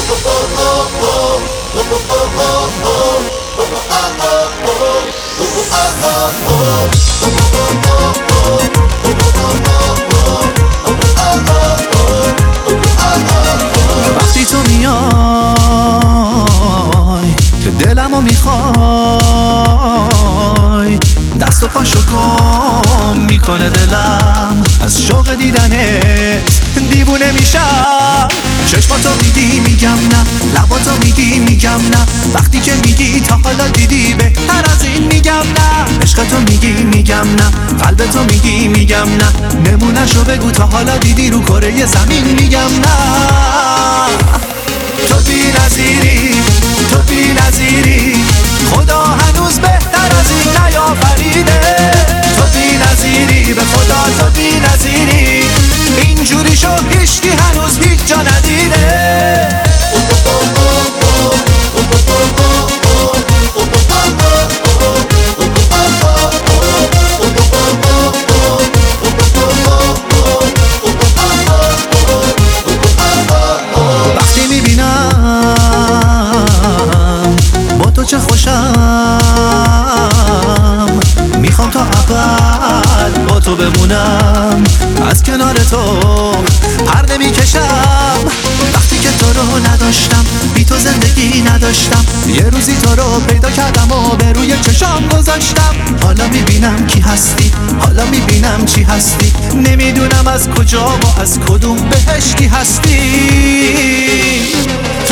وقتی تو میای که دلمو میخوای، دست و پاشو گم میکنه دلم از شوق دیدنت دیوونه میشم. چشماتو میگی میگم نه، لباتو میگی میگم نه، وقتی که میگی تا حالا دیدی بهتر از این میگم نه. عشقتو میگی میگم نه، قلبتو میگی میگم نه، نمونهشو بگو تا حالا دیدی رو کره زمین میگم نه. تو بی نظیری، تو بی نظیری، خدا هنوز بهتر از این نیافریده. تو بی نظیری، به خدا تو بی نظیری، اینجوری شو هیچکی هنوز هیچ جا ندیده. وقتی میبینم با تو چه خوشم، میخوام تا ابد با تو بمونم، از کنار تو پر نمیکشم. وقتی که تو رو نداشتم، بی تو زندگی نداشتم، یه روزی تو رو پیدا کردم و به روی چشام گذاشتم. حالا میبینم کی هستی، حالا میبینم چی هستی، نمیدونم از کجا و از کدوم بهشتی هستی.